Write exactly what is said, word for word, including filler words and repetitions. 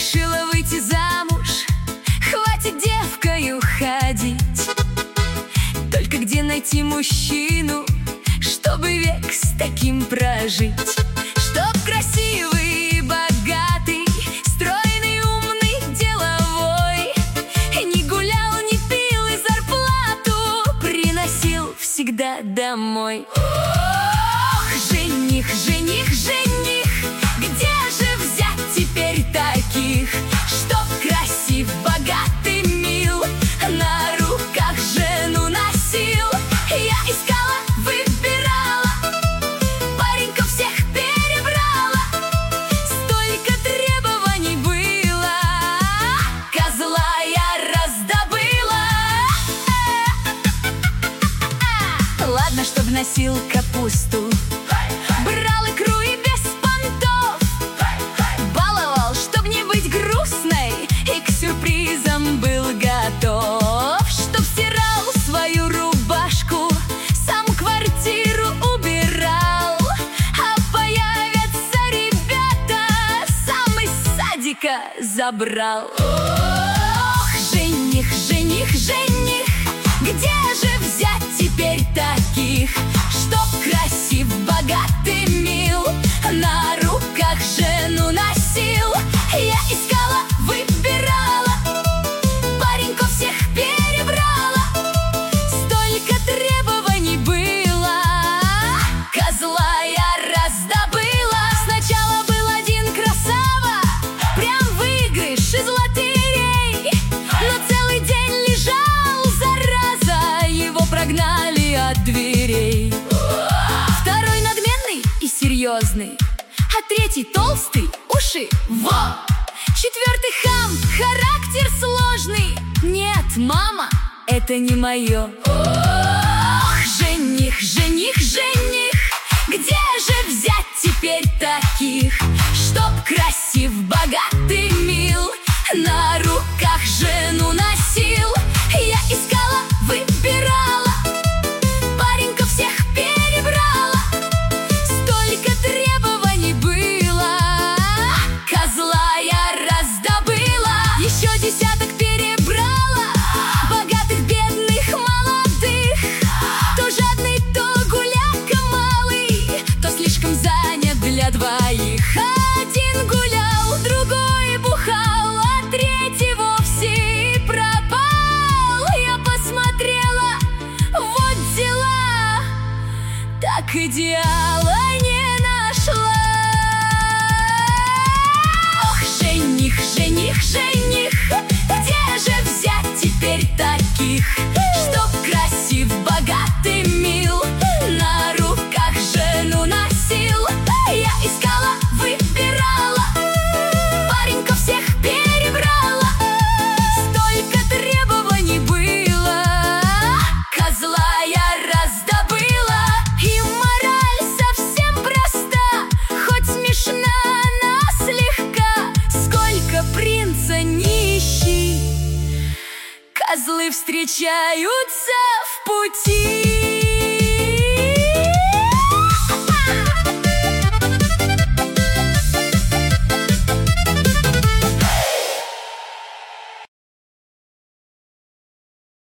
решила выйти замуж, хватит девкою ходить. Только где найти мужчину, чтобы век с таким прожить? Чтоб красивый, богатый, стройный, умный, деловой, не гулял, не пил и зарплату приносил всегда домой. Ох, жених, жених, жених, где же взять теперь таких? Чтоб красив, богатый, мил, на руках жену носил. Я искала, выбирала, пареньков всех перебрала. Столько требований было, козла я раздобыла. Ладно, чтоб носил капусту, брал икру и без понтов, баловал, чтоб не быть грустной, и к сюрпризам был готов. Чтоб стирал свою рубашку, сам квартиру убирал, а появятся ребята, сам из садика забрал. Ох, жених, жених, жених, где же взять теперь таких? Чтоб красив, богатый, мил, на руках жену носил. Я искала, выбирала, пареньков всех перебрала. Столько требований было, козла я раздобыла. Сначала был один красава, прям выигрыш из лотерей, но целый день лежал, зараза, его прогнали от дверей. Второй надменный и серьезный, а третий толстый, уши во. Четвертый хам, характер сложный. Нет, мама, это не мое. Ох, жених, жених, жених, где же взять теперь таких? Чтоб красив, богатый, мил, на руках жену носил. Я искала, выбирала, пареньков всех перебрала. Столько требований было, козла я раздобыла. Еще десяток перебрала, богатых, бедных, молодых. То жадный, то гуляка малый, то слишком занят для двоих. Один гулял, другой бухал, а третий вовсе и пропал. Я посмотрела, вот дела, так идеала не нашла. Ох, жених, жених, жених, где же взять теперь таких? Чтоб красив, богатый, мил, на руках жену носил. Я искала, выбирала, пареньков всех перебрала. Столько требований было, козла я раздобыла. И мораль совсем проста, хоть смешна она слегка. Сколько принца не ищи, козлы встречаются в пути.